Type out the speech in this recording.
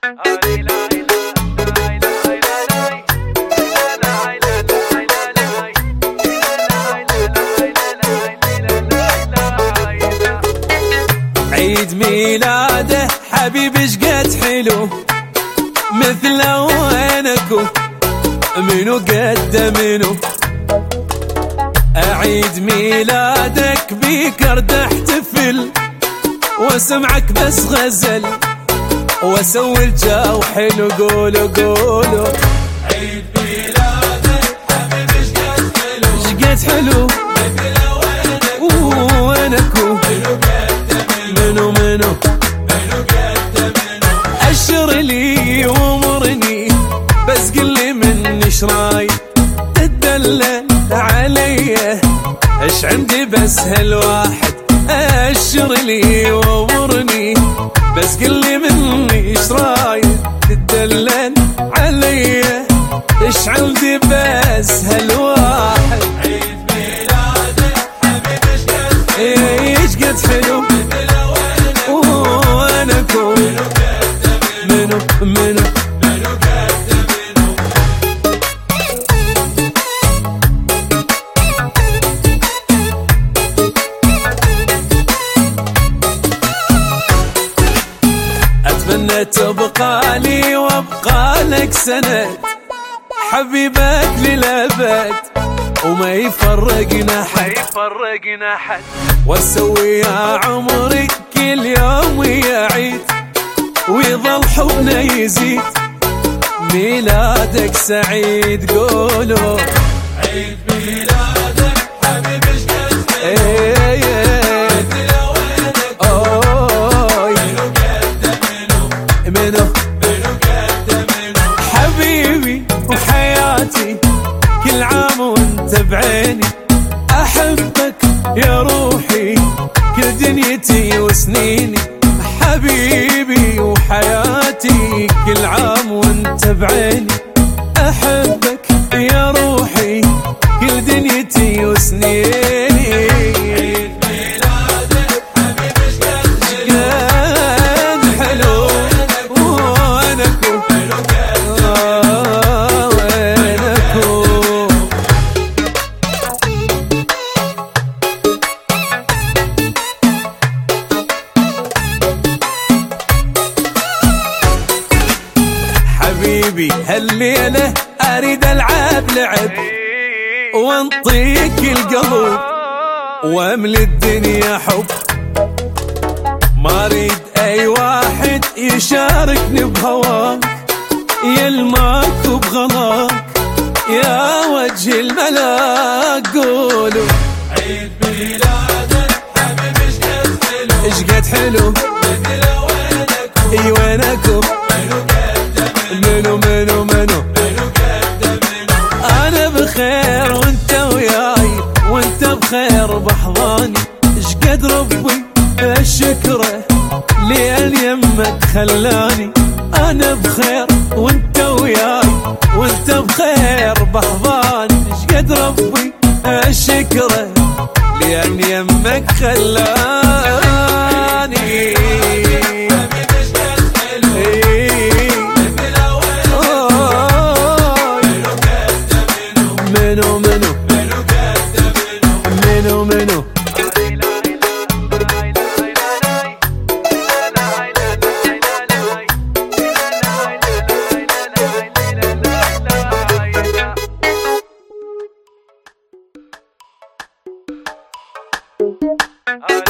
عيد ميلاده حبيبي شقد حلو مثله وينكو منو قد منو. أعيد ميلادك بيك ارد احتفل واسمعك بس غزل واسوي الجو حلو. قولوا قولوا عيد ميلادك حبيبي شقد حلو شقد حلو مثله وينكو منو منو أشر لي وامرني بس قلي من ايش رايك تدلل علي ايش عندي بس هالواحد. أشر لي وامرني بس قلي من ايش رايك تدلل علي ايش عندي بس هالواحد. عيد ميلادك حبيبي شقد ايش قد حلو وينكو منو منو أتمنى تبقى لي وابقى لك سند حبيبك للأبد وما يفرقنا حد واسوي يا عمري كل يوم يعيد ويظل حبنا يزيد. ميلادك سعيد قولوا عيد ميلادك حبيبي شقد منو حبيبي وحياتي كل عام وانت بعيني. احبك يا روحي كل دنيتي وسنيني. حبيبي وحياتي كل عام وانت بعيني. احبك يا روحي كل دنيتي وسنيني. حبيبي هالليلة أريد ألعب لعب وانطيك القلب واملي الدنيا حب. ما أريد أي واحد يشاركني بهواك يلماك وبغلاك يا وجه الملاك. قولوا عيد ميلادك حبيبي شقد حلو شقد حلو مثله اي وينكم منو منو منو انا بخير وانت وياي وانت بخير بحضاني. شقد ربي الشكره لين يمك خلاني. انا بخير وانت وياي وانت بخير بحضاني. شقد ربي الشكره لين يمك خلاني. منو منو منو منو عليك